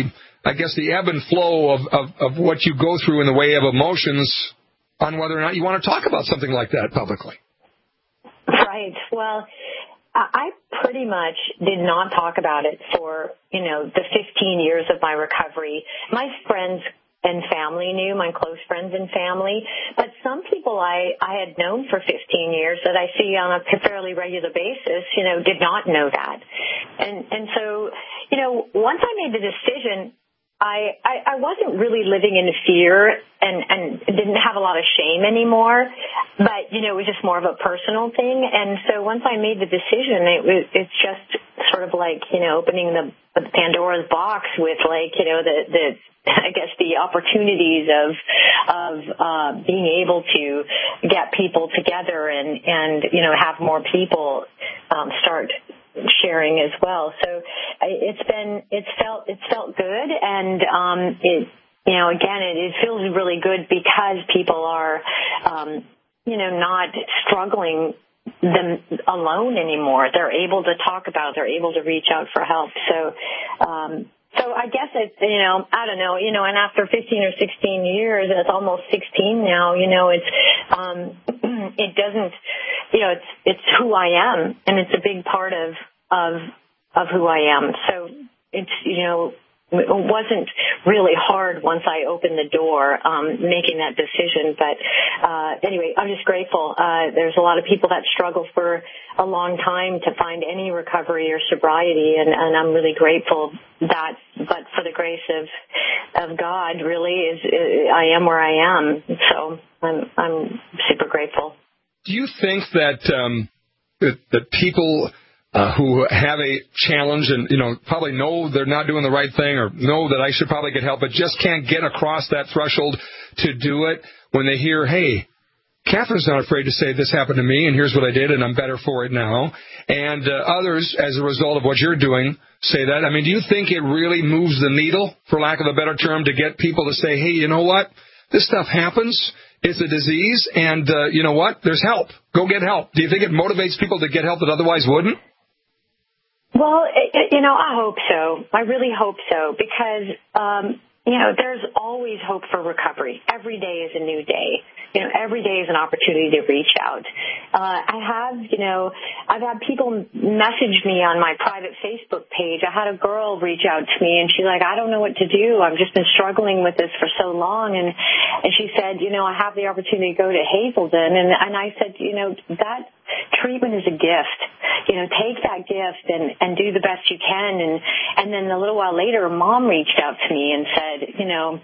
B: I guess, the ebb and flow of, of, of what you go through in the way of emotions on whether or not you want to talk about something like that publicly.
P: Right. Well, I pretty much did not talk about it for, you know, the fifteen years of my recovery. My friends and family knew, my close friends and family, but some people I, I had known for fifteen years that I see on a fairly regular basis, you know, did not know that. And, and so, you know, once I made the decision, I, I, I wasn't really living in fear and, and didn't have a lot of shame anymore, but, you know, it was just more of a personal thing. And so once I made the decision, it was, it's just sort of like, you know, opening the, the Pandora's box with, like, you know, the, the, I guess the opportunities of, of, uh, being able to get people together and, and, you know, have more people, um, start sharing as well. So it's been, it's felt, it's felt good. And, um, it, you know, again, it, it feels really good because people are, um, you know, not struggling them alone anymore. They're able to talk about, they're able to reach out for help. So, um, so I guess it's, you know, I don't know, you know, and after fifteen or sixteen years, and it's almost sixteen now, you know, it's, um, it doesn't, you know, it's, it's who I am, and it's a big part of, of, of who I am. So it's, you know, it wasn't really hard once I opened the door, um, making that decision. But, uh, anyway, I'm just grateful. Uh, there's a lot of people that struggle for a long time to find any recovery or sobriety. And, and I'm really grateful that, but for the grace of, of God really is, is, I am where I am. So I'm, I'm super grateful.
B: Do you think that, um, that, that people, Uh, who have a challenge and, you know, probably know they're not doing the right thing or know that I should probably get help, but just can't get across that threshold to do it when they hear, hey, Catherine's not afraid to say this happened to me and here's what I did and I'm better for it now. And uh, others, as a result of what you're doing, say that. I mean, do you think it really moves the needle, for lack of a better term, to get people to say, hey, you know what? This stuff happens. It's a disease. And uh, you know what? There's help. Go get help. Do you think it motivates people to get help that otherwise wouldn't?
P: Well, it, you know, I hope so. I really hope so because, um, you know, there's always hope for recovery. Every day is a new day. You know, every day is an opportunity to reach out. Uh, I have, you know, I've had people message me on my private Facebook page. I had a girl reach out to me and she's like, I don't know what to do. I've just been struggling with this for so long. And, and she said, you know, I have the opportunity to go to Hazelden. And, and I said, you know, that treatment is a gift. You know, take that gift and, and do the best you can. And, and then a little while later, Mom reached out to me and said, you know,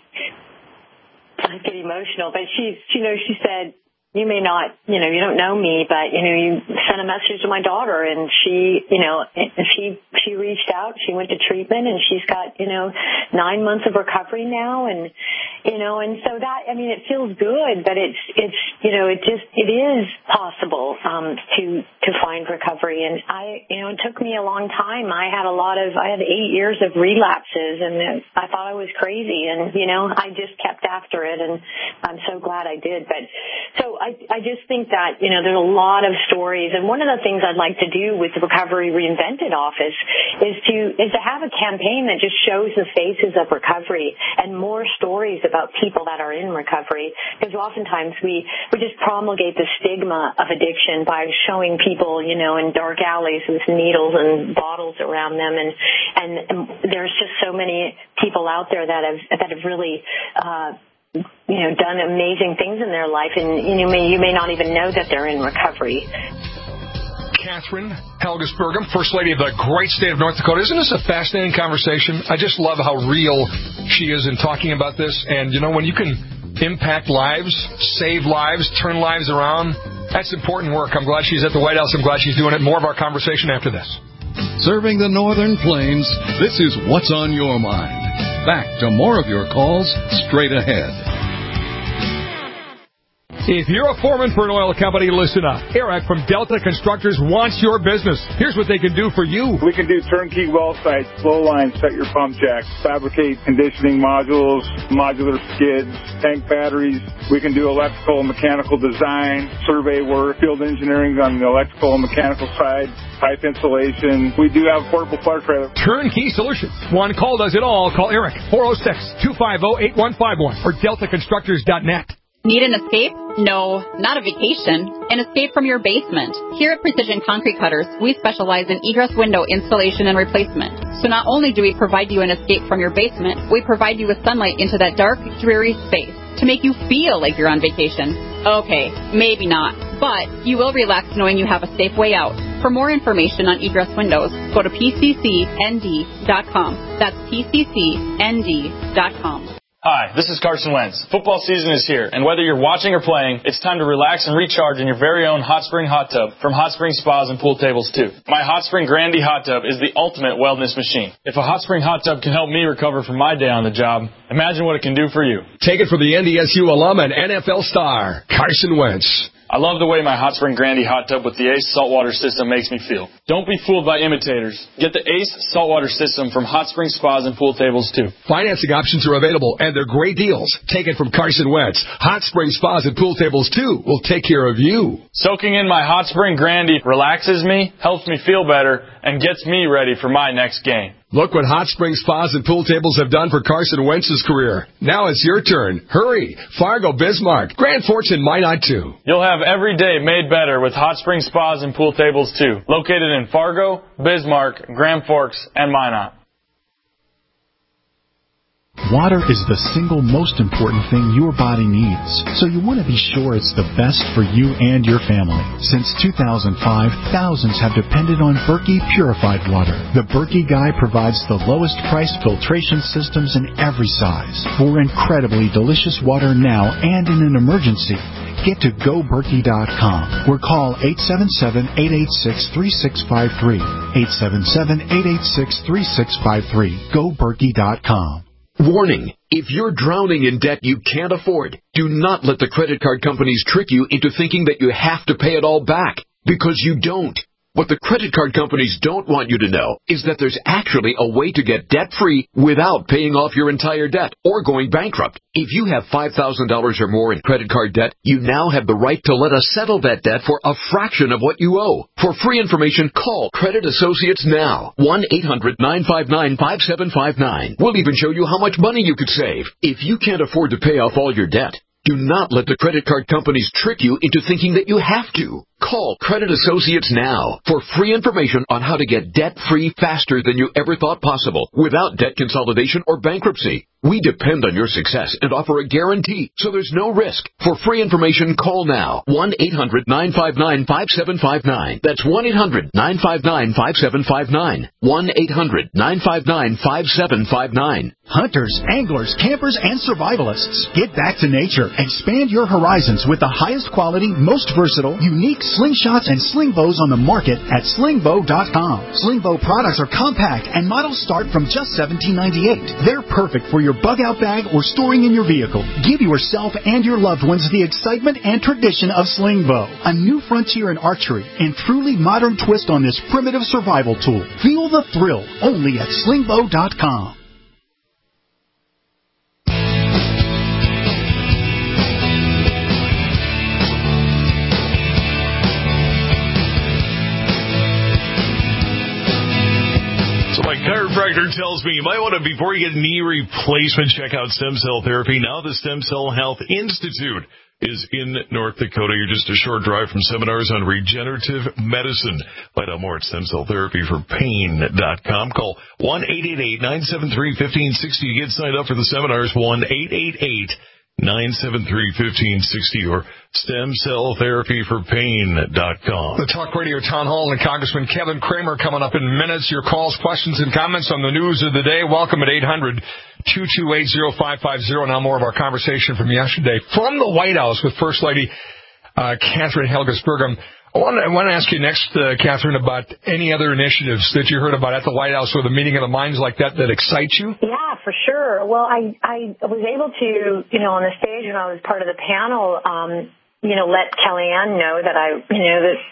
P: I get emotional, but she, you know, she said, you may not, you know, you don't know me, but, you know, you sent a message to my daughter and she, you know, she, she reached out, she went to treatment and she's got, you know, nine months of recovery now. And, you know, and so that, I mean, it feels good, but it's, it's, you know, it just, it is possible, um, to, to find recovery. And I, you know, it took me a long time. I had a lot of, I had eight years of relapses and I thought I was crazy and, you know, I just kept after it and I'm so glad I did. But so, I, I just think that, you know, there's a lot of stories. And one of the things I'd like to do with the Recovery Reinvented office is to is to have a campaign that just shows the faces of recovery and more stories about people that are in recovery. Because oftentimes we, we just promulgate the stigma of addiction by showing people, you know, in dark alleys with needles and bottles around them. And, and, and there's just so many people out there that have, that have really, uh, you know, done amazing things in their life, and you know, may, you may not even know that they're in recovery.
B: Catherine Helgesbergum, First Lady of the great state of North Dakota. Isn't this a fascinating conversation? I just love how real she is in talking about this. And, you know, when you can impact lives, save lives, turn lives around, that's important work. I'm glad she's at the White House. I'm glad she's doing it. More of our conversation after this.
D: Serving the Northern Plains, this is What's on Your Mind. Back to more of your calls straight ahead.
G: If you're a foreman for an oil company, listen up. Eric from Delta Constructors wants your business. Here's what they can do for you.
Q: We can do turnkey well sites, flow lines, set your pump jacks, fabricate conditioning modules, modular skids, tank batteries. We can do electrical and mechanical design, survey work, field engineering on the electrical and mechanical side, pipe installation. We do have portable flood trailer.
G: Turnkey solutions. One call does it all. Call Eric, four oh six, two five oh, eight one five one or delta constructors dot net.
R: Need an escape? No, not a vacation. An escape from your basement. Here at Precision Concrete Cutters, we specialize in egress window installation and replacement. So not only do we provide you an escape from your basement, we provide you with sunlight into that dark, dreary space to make you feel like you're on vacation. Okay, maybe not, but you will relax knowing you have a safe way out. For more information on egress windows, go to P C C N D dot com. That's P C C N D dot com.
S: Hi, this is Carson Wentz. Football season is here, and whether you're watching or playing, it's time to relax and recharge in your very own Hot Spring Hot Tub from Hot Spring Spas and Pool Tables, too. My Hot Spring Grandy Hot Tub is the ultimate wellness machine. If a Hot Spring Hot Tub can help me recover from my day on the job, imagine what it can do for you.
G: Take it from the N D S U alum and N F L star, Carson Wentz.
S: I love the way my Hot Spring Grandy Hot Tub with the ACE saltwater system makes me feel. Don't be fooled by imitators. Get the ACE saltwater system from Hot Spring Spas and Pool Tables, too.
G: Financing options are available, and they're great deals. Take it from Carson Wentz. Hot Spring Spas and Pool Tables, too, will take care of you.
S: Soaking in my Hot Spring Grandy relaxes me, helps me feel better, and gets me ready for my next game.
G: Look what Hot Spring Spas and Pool Tables have done for Carson Wentz's career. Now it's your turn. Hurry. Fargo, Bismarck, Grand Forks, and Minot, too.
S: You'll have every day made better with Hot Spring Spas and Pool Tables, too. Located in Fargo, Bismarck, Grand Forks, and Minot.
T: Water is the single most important thing your body needs, so you want to be sure it's the best for you and your family. Since two thousand five, thousands have depended on Berkey Purified Water. The Berkey Guy provides the lowest priced filtration systems in every size for incredibly delicious water now and in an emergency. Get to go berkey dot com or call eight seven seven, eight eight six, three six five three. eight seven seven, eight eight six, three six five three. go berkey dot com.
U: Warning, if you're drowning in debt you can't afford, do not let the credit card companies trick you into thinking that you have to pay it all back, because you don't. What the credit card companies don't want you to know is that there's actually a way to get debt-free without paying off your entire debt or going bankrupt. If you have five thousand dollars or more in credit card debt, you now have the right to let us settle that debt for a fraction of what you owe. For free information, call Credit Associates now. one eight hundred, nine five nine, five seven five nine. We'll even show you how much money you could save. If you can't afford to pay off all your debt, do not let the credit card companies trick you into thinking that you have to. Call Credit Associates now for free information on how to get debt-free faster than you ever thought possible without debt consolidation or bankruptcy. We depend on your success and offer a guarantee, so there's no risk. For free information, call now. one eight hundred, nine five nine, five seven five nine. That's one eight hundred, nine five nine, five seven five nine. one eight hundred, nine five nine, five seven five nine.
T: Hunters, anglers, campers, and survivalists. Get back to nature. Expand your horizons with the highest quality, most versatile, unique slingshots and sling bows on the market at sling bow dot com. Sling bow products are compact and models start from just seventeen ninety-eight. They're perfect for your bug out bag or storing in your vehicle. Give yourself and your loved ones the excitement and tradition of sling bow, a new frontier in archery and truly modern twist on this primitive survival tool. Feel the thrill only at sling bow dot com.
C: Chiropractor tells me you might want to, before you get knee replacement, check out stem cell therapy. Now the Stem Cell Health Institute is in North Dakota. You're just a short drive from seminars on regenerative medicine. Find out more at stem cell therapy for pain dot com. Call one eight eight eight, nine seven three, one five six zero to get signed up for the seminars. one eight eight eight, nine seven three, one five six zero or stem cell therapy for pain dot com.
B: The Talk Radio Town Hall and Congressman Kevin Kramer coming up in minutes. Your calls, questions, and comments on the news of the day. Welcome at eight hundred, two two eight, zero five five zero. Now more of our conversation from yesterday from the White House with First Lady uh, Catherine Helgesberg. I want, to, I want to ask you next, uh, Catherine, about any other initiatives that you heard about at the White House or the meeting of the minds like that that excite you?
P: Yeah, for sure. Well, I, I was able to, you know, on the stage when I was part of the panel, um, you know, let Kellyanne know that I, you know, that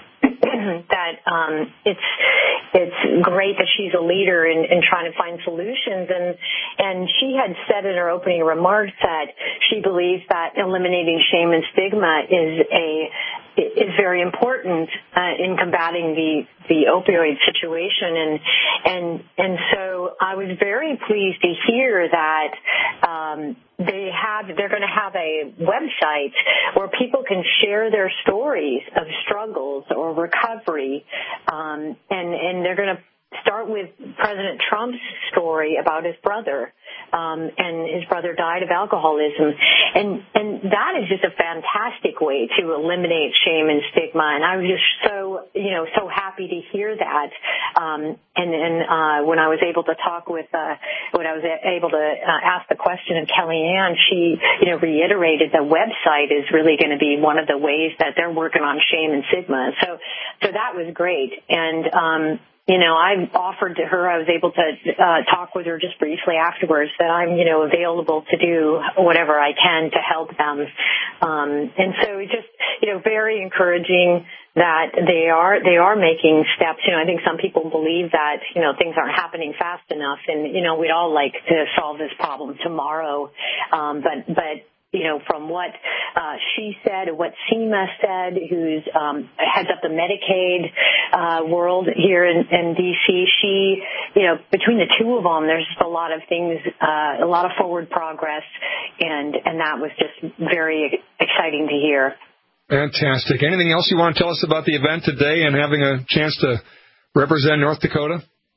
P: that um, it's it's great that she's a leader in, in trying to find solutions. And and she had said in her opening remarks that she believes that eliminating shame and stigma is a is very important uh, in combating the the opioid situation. And and and so I was very pleased to hear that um, they have they're going to have a website where people can share their stories of struggles or recovery, um, and and they're going to start with President Trump's story about his brother, um, and his brother died of alcoholism, and and that is just a fantastic way to eliminate shame and stigma. And I was just so you know so happy to hear that. Um, and and uh, when I was able to talk with uh, when I was able to uh, ask the question of Kellyanne, she you know reiterated the website is really going to be one of the ways that they're working on shame and stigma. So so that was great. And um, You know, I offered to her, I was able to uh, talk with her just briefly afterwards that I'm, you know, available to do whatever I can to help them. Um, and so it's just, you know, very encouraging that they are, they are making steps. You know, I think some people believe that, you know, things aren't happening fast enough. And, you know, we'd all like to solve this problem tomorrow. Um, but, but, you know, from what uh, she said and what Seema said, who's um, heads up the Medicaid uh, world here in, in D C, she, you know, between the two of them, there's just a lot of things, uh, a lot of forward progress, and, and that was just very exciting to hear.
B: Fantastic. Anything else you want to tell us about the event today and having a chance to represent North Dakota?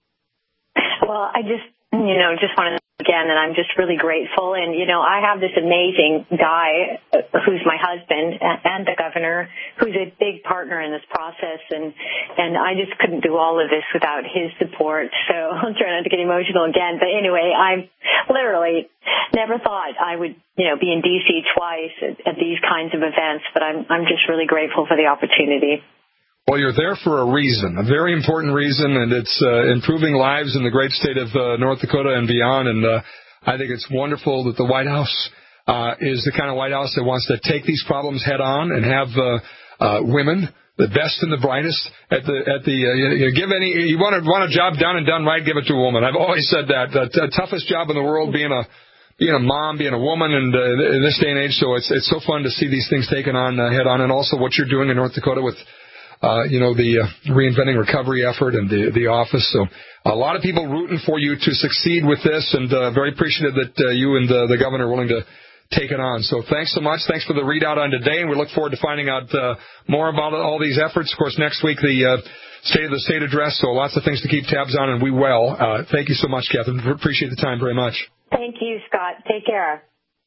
P: Well, I just, you know, just want to again, and I'm just really grateful. And, you know, I have this amazing guy who's my husband and the governor, who's a big partner in this process. And, and I just couldn't do all of this without his support. So I'll try not to get emotional again. But anyway, I literally never thought I would, you know, be in D C twice at, at these kinds of events. But I'm, I'm just really grateful for the opportunity.
B: Well, you're there for a reason, a very important reason, and it's uh, improving lives in the great state of uh, North Dakota and beyond. And uh, I think it's wonderful that the White House uh, is the kind of White House that wants to take these problems head on and have uh, uh, women, the best and the brightest, at the at the uh, you, you give any you want to want a job done and done right, give it to a woman. I've always said that the t- toughest job in the world, being a being a mom, being a woman, and uh, in this day and age. So it's it's so fun to see these things taken on uh, head on, and also what you're doing in North Dakota with. Uh, you know, the uh, Reinventing Recovery effort and the the office. So a lot of people rooting for you to succeed with this, and uh, very appreciative that uh, you and uh, the governor are willing to take it on. So thanks so much. Thanks for the readout on today, and we look forward to finding out uh, more about all these efforts. Of course, next week, the uh, State of the State address, so lots of things to keep tabs on, and we will. Uh, thank you so much, Catherine. Appreciate the time very much.
P: Thank you, Scott. Take care.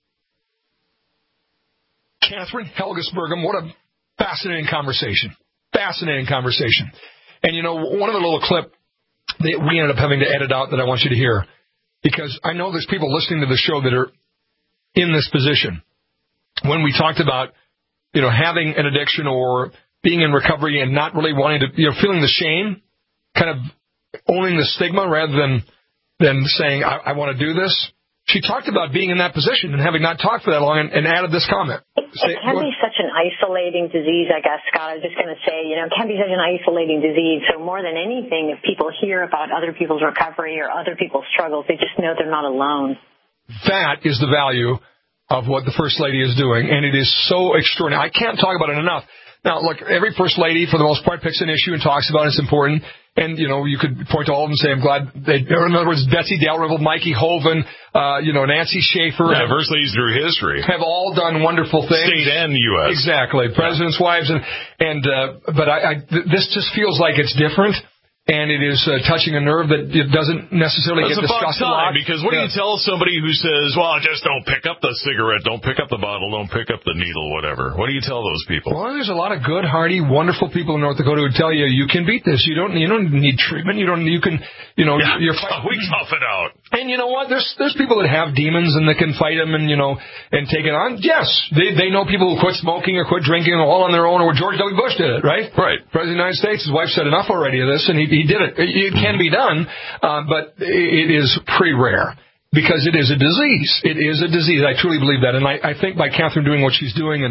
B: Catherine Helgesbergum, what a fascinating conversation. Fascinating conversation. And, you know, one of the little clip that we ended up having to edit out that I want you to hear, because I know there's people listening to the show that are in this position. When we talked about, you know, having an addiction or being in recovery and not really wanting to, you know, feeling the shame, kind of owning the stigma rather than than saying, I, I want to do this. She talked about being in that position and having not talked for that long, and, and added this comment.
P: It can be such an isolating disease, I guess, Scott. I was just going to say, you know, it can be such an isolating disease. So more than anything, if people hear about other people's recovery or other people's struggles, they just know they're not alone.
B: That is the value of what the First Lady is doing, and it is so extraordinary. I can't talk about it enough. Now, look, every First Lady, for the most part, picks an issue and talks about it. It's important. And, you know, you could point to all of them and say, I'm glad they, in other words, Betsy Dalrymple, Mikey Hoven, uh, you know, Nancy Schaefer.
C: Yeah, First Ladies through history.
B: Have all done wonderful things.
C: State and U S
B: Exactly. President's wives. And, and, uh, but I, I, this just feels like it's different. And it is uh, touching a nerve that it doesn't necessarily
C: That's
B: get discussed a lot.
C: Because what yeah. do you tell somebody who says, well, just don't pick up the cigarette, don't pick up the bottle, don't pick up the needle, whatever? What do you tell those people?
B: Well, there's a lot of good, hearty, wonderful people in North Dakota who tell you you can beat this. You don't you don't need treatment. You don't you can you know
C: yeah,
B: you're fighting.
C: We tough it out.
B: And you know what? There's there's people that have demons and that can fight them and you know and take it on. Yes, they they know people who quit smoking or quit drinking all on their own, or George W. Bush did it, right?
C: Right.
B: President of the United States. His wife said enough already of this, and he he did it. It can be done, uh, but it is pretty rare because it is a disease. It is a disease. I truly believe that, and I, I think by Catherine doing what she's doing and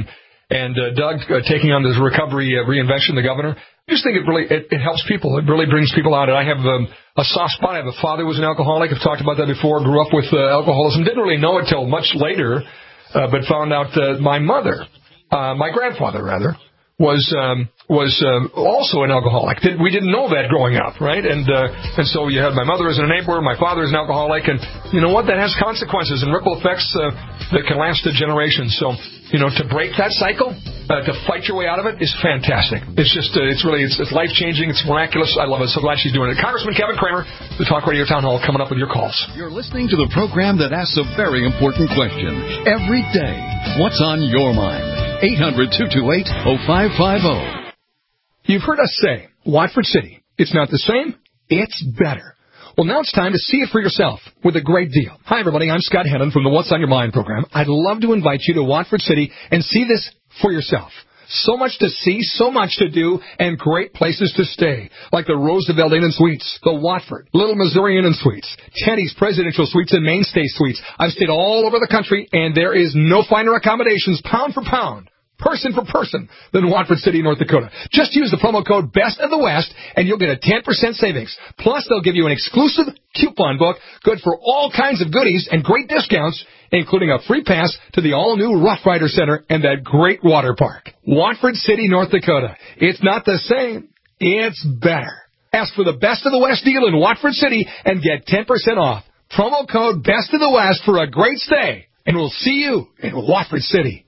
B: and uh, Doug uh, taking on this recovery uh, reinvention, the governor. I just think it really it, it helps people. It really brings people out. And I have um, a soft spot. I have a father who was an alcoholic. I've talked about that before. Grew up with uh, alcoholism. Didn't really know it till much later, uh, but found out uh, my mother, uh, my grandfather rather, was um, was um, also an alcoholic. Did, we didn't know that growing up, right? And uh, and so you had my mother as an enabler, my father is an alcoholic, and you know what? That has consequences and ripple effects uh, that can last a generation. So, you know, to break that cycle, uh, to fight your way out of it is fantastic. It's just, uh, it's really, it's, it's life-changing. It's miraculous. I love it. So glad she's doing it. Congressman Kevin Cramer, the Talk Radio Town Hall, coming up with your calls.
D: You're listening to the program that asks a very important question every day. What's on your mind? eight hundred, two two eight, oh five five oh.
B: You've heard us say, Watford City, it's not the same, it's better. Well, now it's time to see it for yourself with a great deal. Hi, everybody. I'm Scott Hennon from the What's on Your Mind program. I'd love to invite you to Watford City and see this for yourself. So much to see, so much to do, and great places to stay, like the Roosevelt Inn and Suites, the Watford, Little Missouri Inn and Suites, Teddy's Presidential Suites, and Mainstay Suites. I've stayed all over the country, and there is no finer accommodations, pound for pound, person for person, than Watford City, North Dakota. Just use the promo code Best of the West, and you'll get a ten percent savings. Plus, they'll give you an exclusive coupon book, good for all kinds of goodies and great discounts, including a free pass to the all-new Rough Rider Center and that great water park. Watford City, North Dakota. It's not the same. It's better. Ask for the Best of the West deal in Watford City and get ten percent off. Promo code Best of the West for a great stay. And we'll see you in Watford City.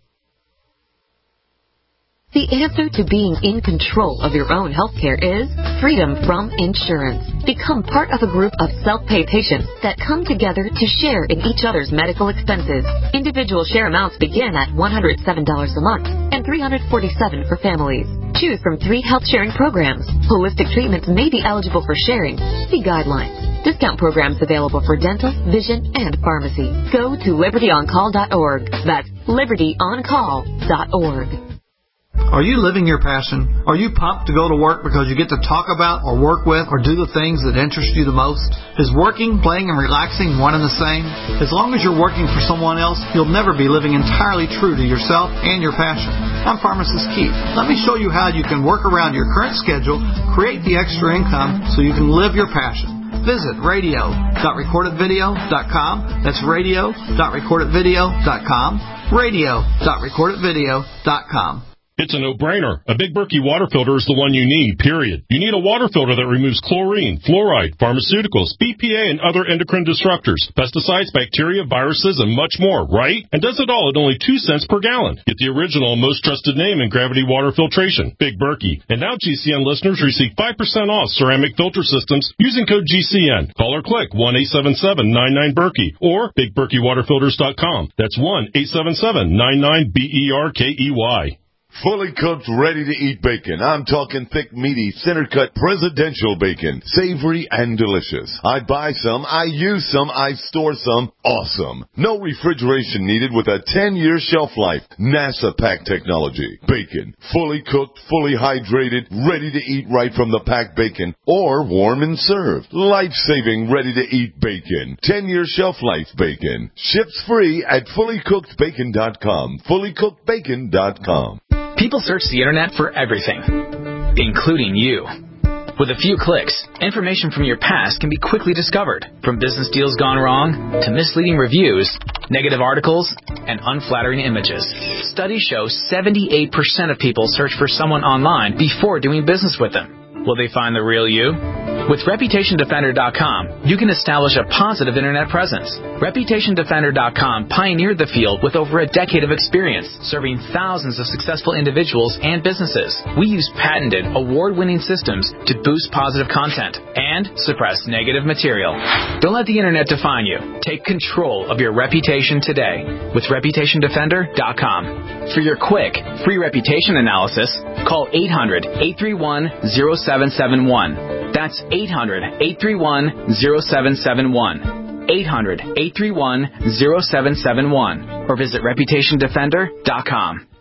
F: The answer to being in control of your own healthcare is freedom from insurance. Become part of a group of self-pay patients that come together to share in each other's medical expenses. Individual share amounts begin at one hundred seven dollars a month and three hundred forty-seven dollars for families. Choose from three health-sharing programs. Holistic treatments may be eligible for sharing. See guidelines. Discount programs available for dental, vision, and pharmacy. Go to liberty on call dot org. That's liberty on call dot org.
V: Are you living your passion? Are you pumped to go to work because you get to talk about or work with or do the things that interest you the most? Is working, playing, and relaxing one and the same? As long as you're working for someone else, you'll never be living entirely true to yourself and your passion. I'm Pharmacist Keith. Let me show you how you can work around your current schedule, create the extra income so you can live your passion. Visit radio dot recorded video dot com. That's radio dot recorded video dot com. radio dot recorded video dot com.
W: It's a no-brainer. A Big Berkey water filter is the one you need, period. You need a water filter that removes chlorine, fluoride, pharmaceuticals, B P A, and other endocrine disruptors, pesticides, bacteria, viruses, and much more, right? And does it all at only two cents per gallon. Get the original, most trusted name in gravity water filtration, Big Berkey. And now G C N listeners receive five percent off ceramic filter systems using code G C N. Call or click one eight seven seven nine nine Berkey or big berkey water filters dot com. That's one eight seven seven nine nine B E R K E Y.
X: Fully cooked, ready-to-eat bacon. I'm talking thick, meaty, center-cut, presidential bacon. Savory and delicious. I buy some, I use some, I store some. Awesome. No refrigeration needed with a ten-year shelf life. NASA pack technology. Bacon. Fully cooked, fully hydrated, ready to eat right from the packed bacon. Or warm and served. Life-saving, ready-to-eat bacon. ten-year shelf life bacon. Ships free at fully cooked bacon dot com. fully cooked bacon dot com.
Y: People search the internet for everything, including you. With a few clicks, information from your past can be quickly discovered, from business deals gone wrong to misleading reviews, negative articles, and unflattering images. Studies show seventy-eight percent of people search for someone online before doing business with them. Will they find the real you? With reputation defender dot com, you can establish a positive internet presence. reputation defender dot com pioneered the field with over a decade of experience, serving thousands of successful individuals and businesses. We use patented, award-winning systems to boost positive content and suppress negative material. Don't let the internet define you. Take control of your reputation today with reputation defender dot com. For your quick, free reputation analysis, call eight hundred, eight three one, zero seven seven one. That's eight hundred, eight three one, zero seven seven one. eight hundred, eight three one, zero seven seven one. Or visit reputation defender dot com.